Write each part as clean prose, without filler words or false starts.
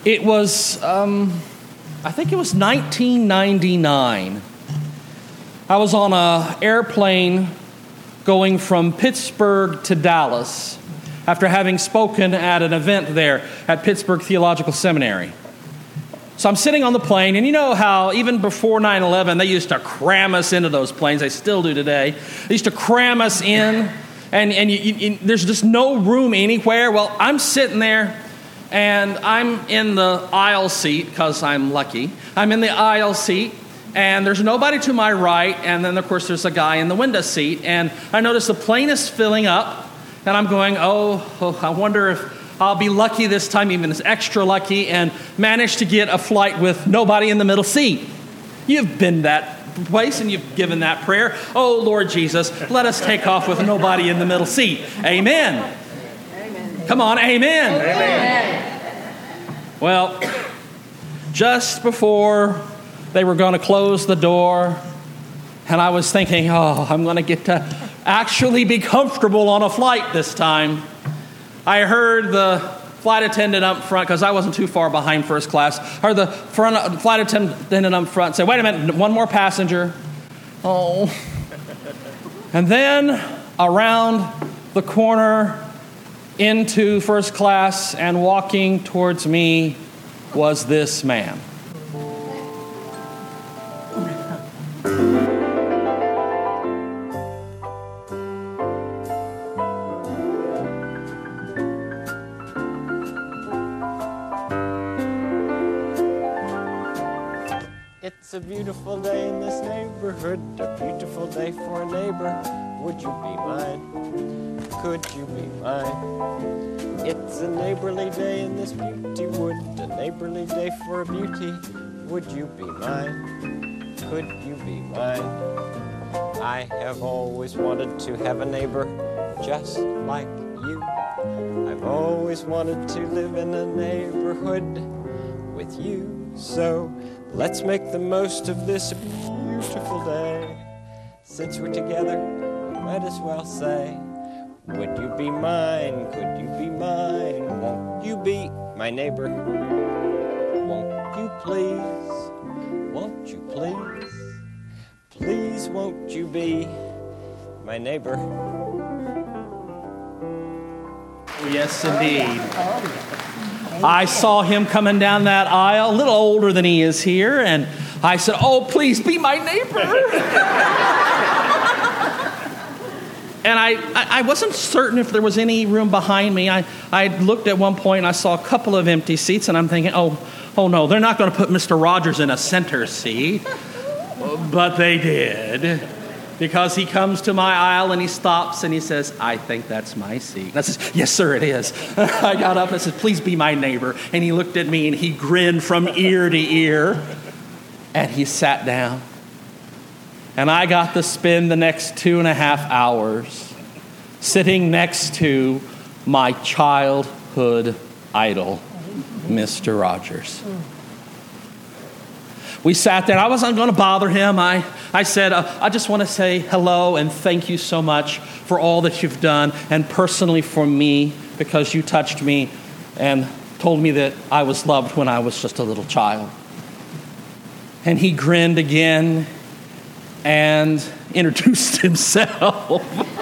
It was, I think it was 1999. I was on an airplane going from Pittsburgh to Dallas after having spoken at an event there at Pittsburgh Theological Seminary. So I'm sitting on the plane, and you know how even before 9/11, they used to cram us into those planes. They still do today. They used to cram us in, and there's just no room anywhere. Well, I'm sitting there, and I'm in the aisle seat because I'm lucky. I'm in the aisle seat, and there's nobody to my right, and then, of course, there's a guy in the window seat, and I notice the plane is filling up, and I'm going, oh, I wonder if I'll be lucky this time, even it's extra lucky, and manage to get a flight with nobody in the middle seat. You've been that place, and you've given that prayer. Oh, Lord Jesus, let us take off with nobody in the middle seat. Amen. Amen. Come on, amen. Amen. Well, just before they were going to close the door, and I was thinking, oh, I'm going to get to actually be comfortable on a flight this time. I heard the flight attendant up front, because I wasn't too far behind first class, heard the flight attendant up front say, wait a minute, one more passenger. Oh. And then around the corner into first class and walking towards me was this man. It's a beautiful day in this neighborhood, a beautiful day for a neighbor. Would you be mine? Could you be mine? It's a neighborly day in this beauty wood, a neighborly day for a beauty. Would you be mine? Could you be mine? I have always wanted to have a neighbor just like you. I've always wanted to live in a neighborhood with you. So let's make the most of this beautiful day. Since we're together, we might as well say, would you be mine? Could you be mine? Won't you be my neighbor? Won't you please? Won't you please? Please won't you be my neighbor? Yes, indeed. I saw him coming down that aisle, a little older than he is here, and I said, oh, please be my neighbor. And I wasn't certain if there was any room behind me. I looked at one point, and I saw a couple of empty seats, and I'm thinking, oh no, they're not going to put Mr. Rogers in a center seat. But they did. Because he comes to my aisle and he stops and he says, I think that's my seat. And I says, yes, sir, it is. I got up and I said, please be my neighbor. And he looked at me and he grinned from ear to ear. And he sat down. And I got to spend the next 2.5 hours sitting next to my childhood idol, Mr. Rogers. We sat there. I wasn't going to bother him. I said, I just want to say hello and thank you so much for all that you've done, and personally for me, because you touched me and told me that I was loved when I was just a little child. And he grinned again and introduced himself.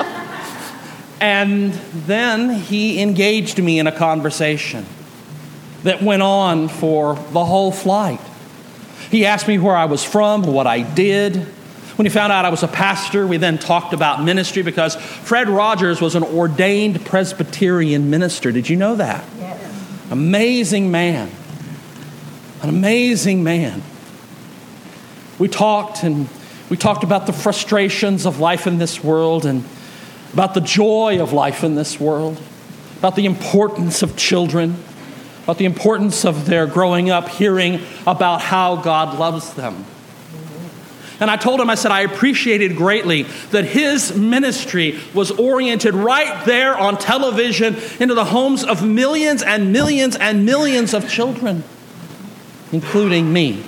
And then he engaged me in a conversation that went on for the whole flight. He asked me where I was from, what I did. When he found out I was a pastor, we then talked about ministry, because Fred Rogers was an ordained Presbyterian minister. Did you know that? Yes. Amazing man. An amazing man. We talked about the frustrations of life in this world, and about the joy of life in this world, about the importance of children, about the importance of their growing up, hearing about how God loves them. And I told him, I said, I appreciated greatly that his ministry was oriented right there on television into the homes of millions and millions and millions of children, including me.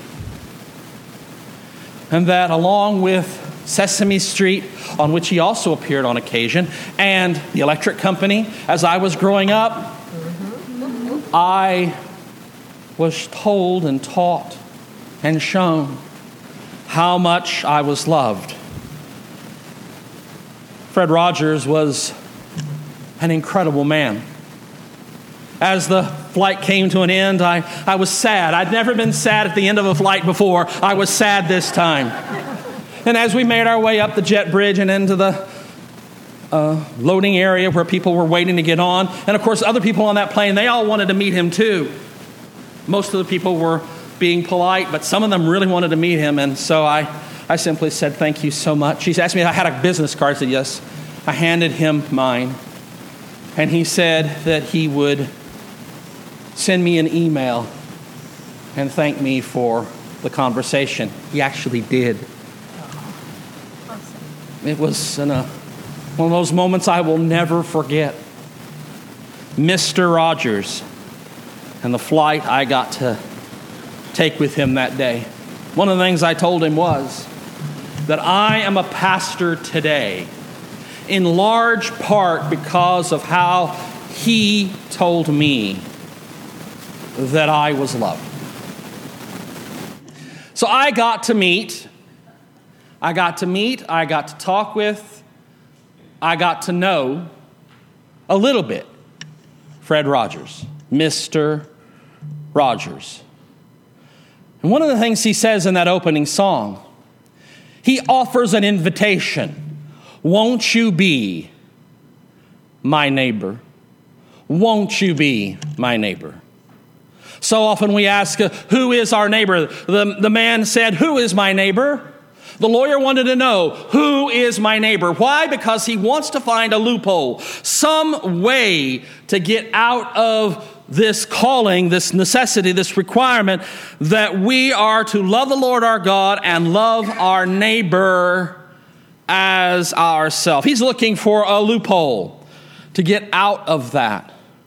And that along with Sesame Street, on which he also appeared on occasion, and the electric company, as I was growing up, I was told and taught and shown how much I was loved. Fred Rogers was an incredible man. As the flight came to an end, I was sad. I'd never been sad at the end of a flight before. I was sad this time. And as we made our way up the jet bridge and into the loading area where people were waiting to get on, and of course other people on that plane, they all wanted to meet him too. Most of the people were being polite, but some of them really wanted to meet him, and so I simply said, "Thank you so much." He asked me if I had a business card. I said, "Yes." I handed him mine, and he said that he would send me an email and thank me for the conversation. He actually did. Awesome. It was one of those moments I will never forget. Mr. Rogers and the flight I got to take with him that day. One of the things I told him was that I am a pastor today in large part because of how he told me that I was loved. So I got to meet, I got to talk with, I got to know a little bit Fred Rogers, Mr. Rogers. And one of the things he says in that opening song, he offers an invitation. Won't you be my neighbor? Won't you be my neighbor? So often we ask, who is our neighbor? The man said, who is my neighbor? The lawyer wanted to know, who is my neighbor? Why? Because he wants to find a loophole, some way to get out of this calling, this necessity, this requirement that we are to love the Lord our God and love our neighbor as ourselves. He's looking for a loophole to get out of that.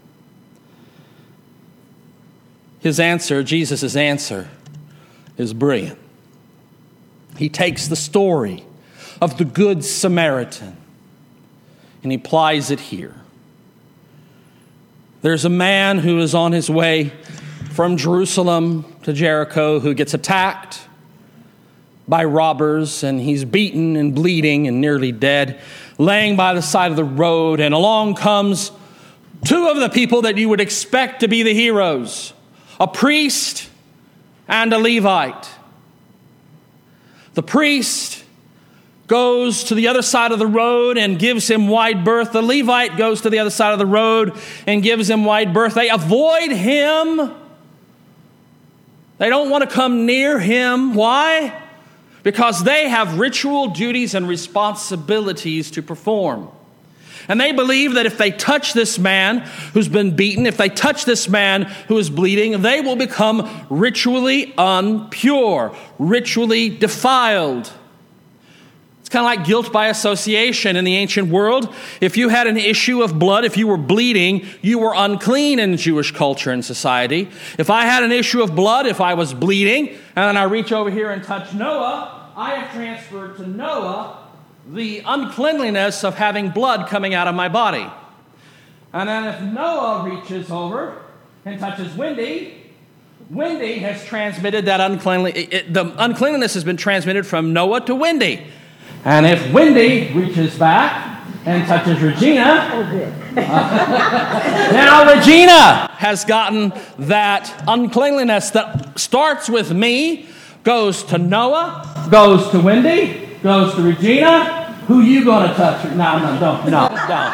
His answer, Jesus' answer, is brilliant. He takes the story of the Good Samaritan and he applies it here. There's a man who is on his way from Jerusalem to Jericho who gets attacked by robbers, and he's beaten and bleeding and nearly dead, laying by the side of the road, and along comes two of the people that you would expect to be the heroes, a priest and a Levite. The priest goes to the other side of the road and gives him wide berth. The Levite goes to the other side of the road and gives him wide berth. They avoid him. They don't want to come near him. Why? Because they have ritual duties and responsibilities to perform. And they believe that if they touch this man who's been beaten, if they touch this man who is bleeding, they will become ritually impure, ritually defiled. It's kind of like guilt by association in the ancient world. If you had an issue of blood, if you were bleeding, you were unclean in Jewish culture and society. If I had an issue of blood, if I was bleeding, and then I reach over here and touch Noah, I have transferred to Noah the uncleanliness of having blood coming out of my body. And then if Noah reaches over and touches Wendy, Wendy has transmitted that the uncleanliness has been transmitted from Noah to Wendy. And if Wendy reaches back and touches Regina, now Regina has gotten that uncleanliness that starts with me, goes to Noah, goes to Wendy, goes to Regina. Who you going to touch? No,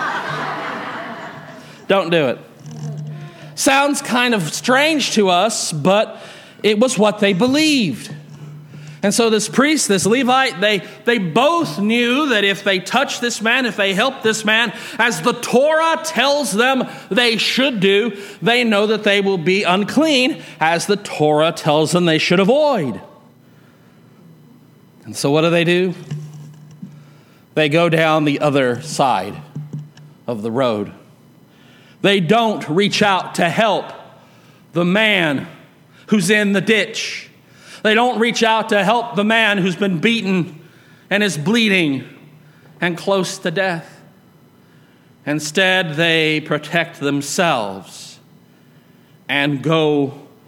don't do it. Sounds kind of strange to us, but it was what they believed. And so this priest, this Levite, they both knew that if they touch this man, if they help this man, as the Torah tells them they should do, they know that they will be unclean, as the Torah tells them they should avoid. And so what do? They go down the other side of the road. They don't reach out to help the man who's in the ditch. They don't reach out to help the man who's been beaten and is bleeding and close to death. Instead, they protect themselves and go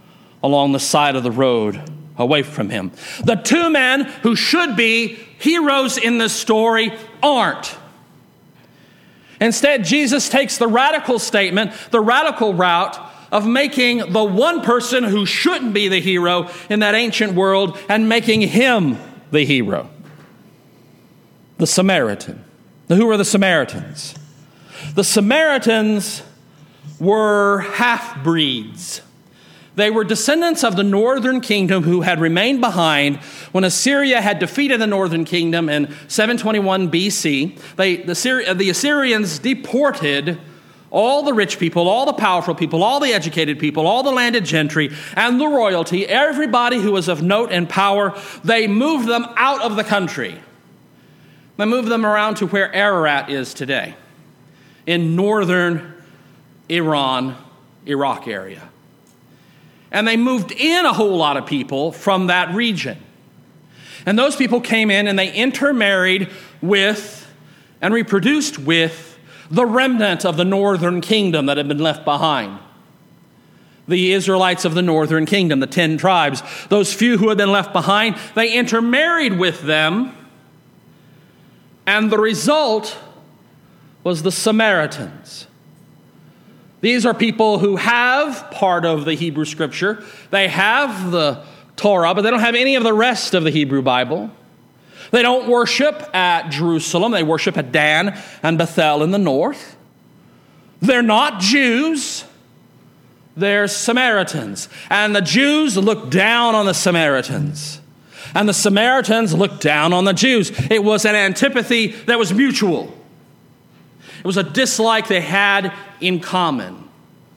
along the side of the road away from him. The two men who should be heroes in this story aren't. Instead, Jesus takes the radical statement, the radical route of making the one person who shouldn't be the hero in that ancient world and making him the hero. The Samaritan. Now, who were the Samaritans? The Samaritans were half-breeds. They were descendants of the northern kingdom who had remained behind when Assyria had defeated the northern kingdom in 721 BC. The Assyrians deported all the rich people, all the powerful people, all the educated people, all the landed gentry, and the royalty, everybody who was of note and power. They moved them out of the country. They moved them around to where Ararat is today, in northern Iran, Iraq area. And they moved in a whole lot of people from that region. And those people came in and they intermarried with and reproduced with the remnant of the northern kingdom that had been left behind. The Israelites of the northern kingdom, the 10 tribes, those few who had been left behind, they intermarried with them. And the result was the Samaritans. These are people who have part of the Hebrew Scripture. They have the Torah, but they don't have any of the rest of the Hebrew Bible. They don't worship at Jerusalem. They worship at Dan and Bethel in the north. They're not Jews. They're Samaritans. And the Jews look down on the Samaritans. And the Samaritans looked down on the Jews. It was an antipathy that was mutual. It was a dislike they had in common.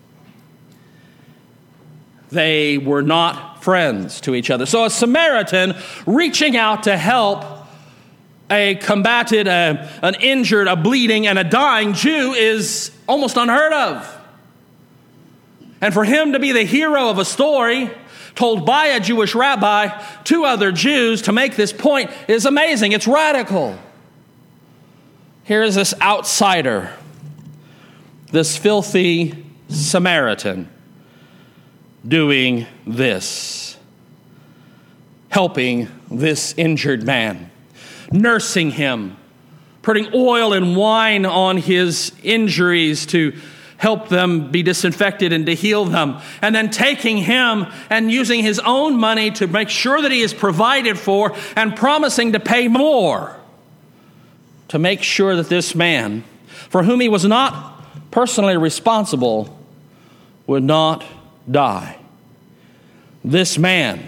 They were not friends to each other. So a Samaritan reaching out to help a combated, an injured, a bleeding, and a dying Jew is almost unheard of. And for him to be the hero of a story told by a Jewish rabbi to other Jews to make this point is amazing. It's radical. Here is this outsider, this filthy Samaritan, doing this, helping this injured man, nursing him, putting oil and wine on his injuries to help them be disinfected and to heal them, and then taking him and using his own money to make sure that he is provided for and promising to pay more to make sure that this man, for whom he was not personally responsible, would not die. This man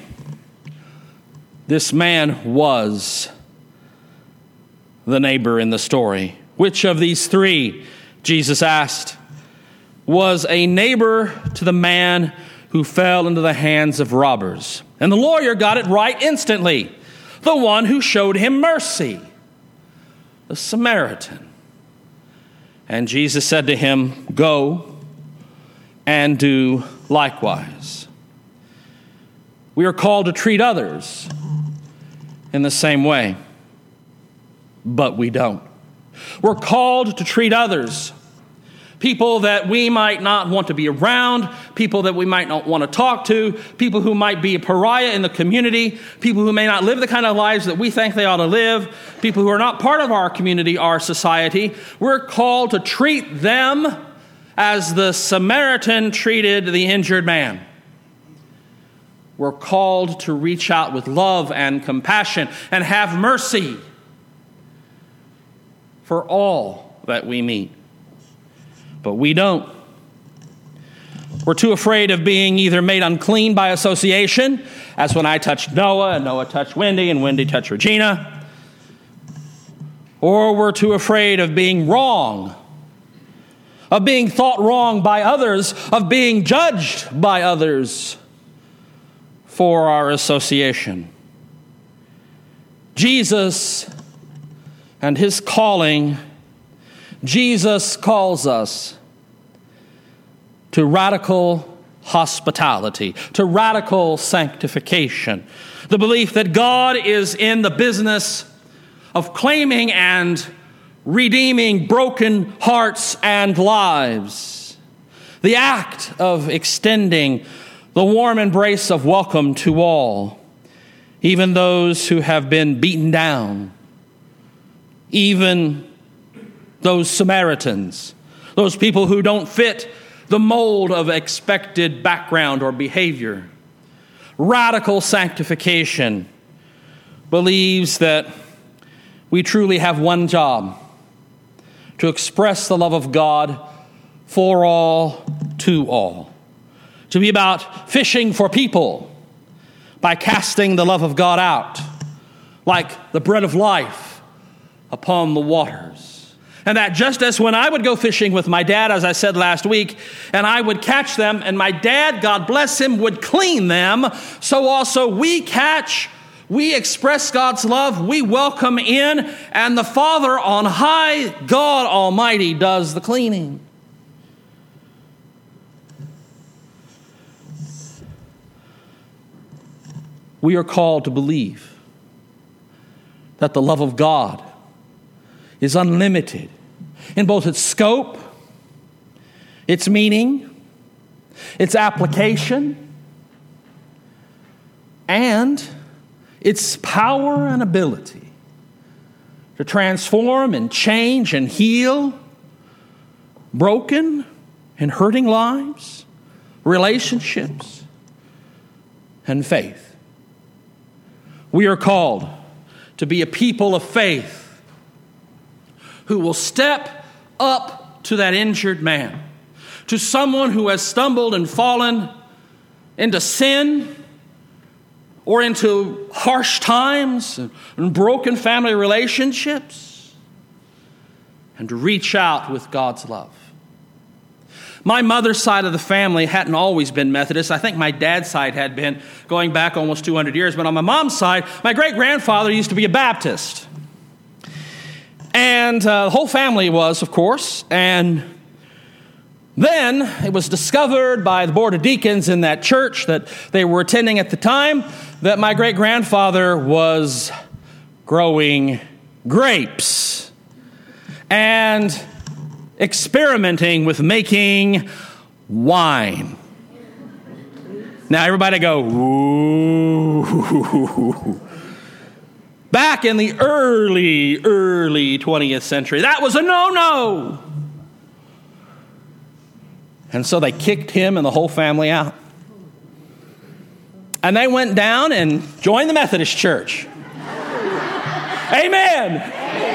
was the neighbor in the story. Which of these three, Jesus asked, was a neighbor to the man who fell into the hands of robbers? And the lawyer got it right instantly. The one who showed him mercy. The Samaritan. And Jesus said to him, "Go and do likewise." We are called to treat others in the same way, but we don't. We're called to treat others, people that we might not want to be around, people that we might not want to talk to, people who might be a pariah in the community, people who may not live the kind of lives that we think they ought to live, people who are not part of our community, our society. We're called to treat them as the Samaritan treated the injured man. We're called to reach out with love and compassion and have mercy for all that we meet. But we don't. We're too afraid of being either made unclean by association, as when I touched Noah and Noah touched Wendy and Wendy touched Regina, or we're too afraid of being wrong, of being thought wrong by others, of being judged by others for our association. Jesus and his calling, Jesus calls us to radical hospitality, to radical sanctification. The belief that God is in the business of claiming and redeeming broken hearts and lives. The act of extending the warm embrace of welcome to all, even those who have been beaten down, even those Samaritans, those people who don't fit the mold of expected background or behavior. Radical sanctification believes that we truly have one job: to express the love of God for all, to all. To be about fishing for people by casting the love of God out, like the bread of life upon the waters. And that just as when I would go fishing with my dad, as I said last week, and I would catch them, and my dad, God bless him, would clean them, so also we express God's love, we welcome in, and the Father on high, God Almighty, does the cleaning. We are called to believe that the love of God is unlimited in both its scope, its meaning, its application, and its power and ability to transform and change and heal broken and hurting lives, relationships, and faith. We are called to be a people of faith who will step up to that injured man, to someone who has stumbled and fallen into sin or into harsh times and broken family relationships, and to reach out with God's love. My mother's side of the family hadn't always been Methodist. I think my dad's side had been, going back almost 200 years. But on my mom's side, my great-grandfather used to be a Baptist. And the whole family was, of course. And then it was discovered by the board of deacons in that church that they were attending at the time that my great-grandfather was growing grapes and experimenting with making wine. Now everybody go, ooh. Back in the early 20th century, that was a no-no. And so they kicked him and the whole family out. And they went down and joined the Methodist Church. Amen.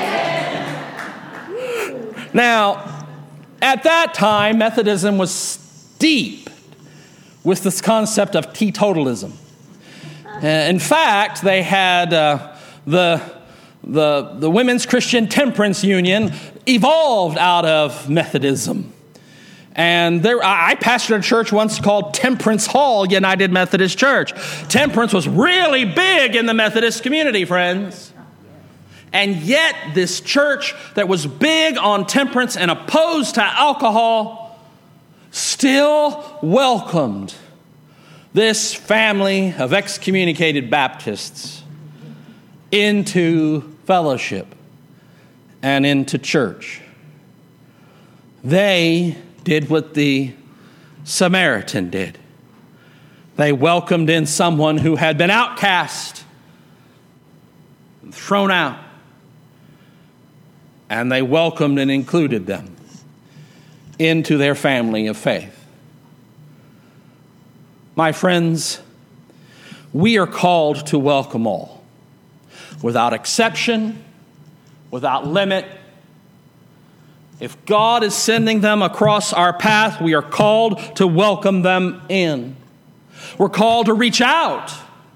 Now, at that time, Methodism was steeped with this concept of teetotalism. In fact, they had the Women's Christian Temperance Union evolved out of Methodism. And I pastored a church once called Temperance Hall United Methodist Church. Temperance was really big in the Methodist community, friends. And yet this church that was big on temperance and opposed to alcohol still welcomed this family of excommunicated Baptists into fellowship and into church. They did what the Samaritan did. They welcomed in someone who had been outcast, thrown out. And they welcomed and included them into their family of faith. My friends, we are called to welcome all, without exception, without limit. If God is sending them across our path, we are called to welcome them in. We're called to reach out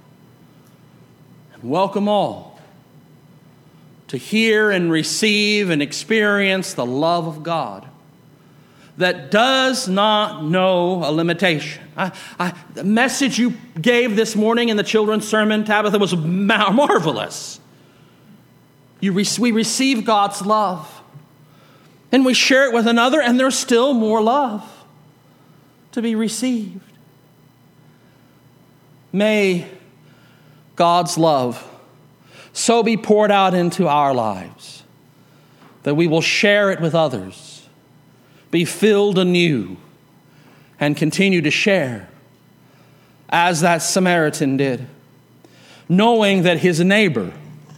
and welcome all, to hear and receive and experience the love of God that does not know a limitation. The message you gave this morning in the children's sermon, Tabitha, was marvelous. We receive God's love, and we share it with another, and there's still more love to be received. May God's love so be poured out into our lives that we will share it with others, be filled anew, and continue to share as that Samaritan did, knowing that his neighbor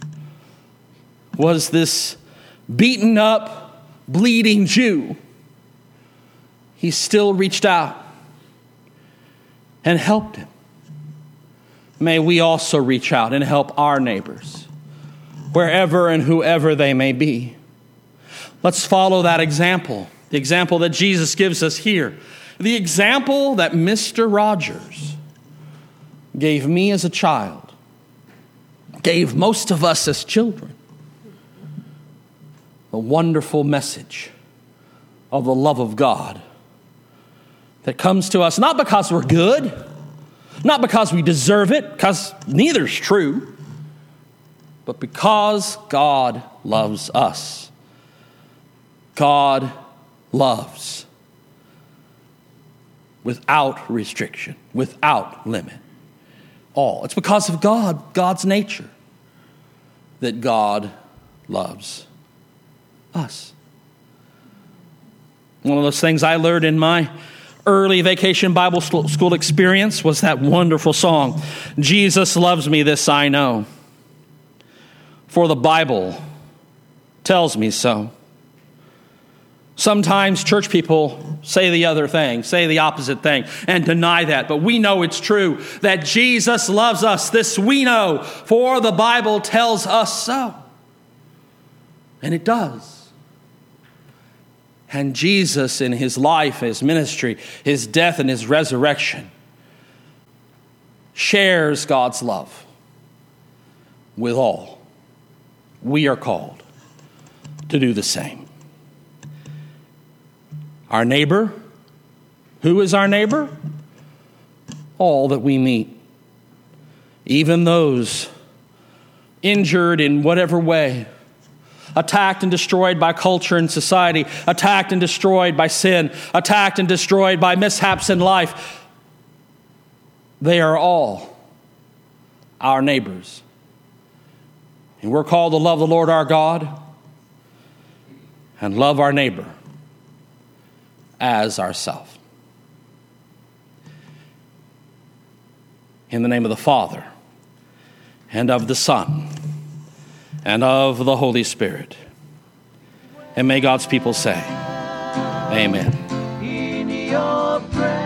was this beaten up, bleeding Jew. He still reached out and helped him. May we also reach out and help our neighbors, wherever and whoever they may be. Let's follow that example, the example that Jesus gives us here, the example that Mr. Rogers gave me as a child, gave most of us as children. A wonderful message of the love of God that comes to us not because we're good, not because we deserve it, because neither's true, but because God loves us. God loves without restriction, without limit. All. It's because of God's nature, that God loves us. One of those things I learned in my early vacation Bible school experience was that wonderful song, Jesus loves me, this I know, for the Bible tells me so. Sometimes church people say the other thing, say the opposite thing, and deny that. But we know it's true that Jesus loves us. This we know, for the Bible tells us so. And it does. And Jesus, in his life, his ministry, his death, and his resurrection, shares God's love with all. We are called to do the same. Our neighbor, who is our neighbor? All that we meet. Even those injured in whatever way, attacked and destroyed by culture and society, attacked and destroyed by sin, attacked and destroyed by mishaps in life. They are all our neighbors. And we're called to love the Lord our God and love our neighbor as ourselves. In the name of the Father, and of the Son, and of the Holy Spirit. And may God's people say, Amen. In your presence.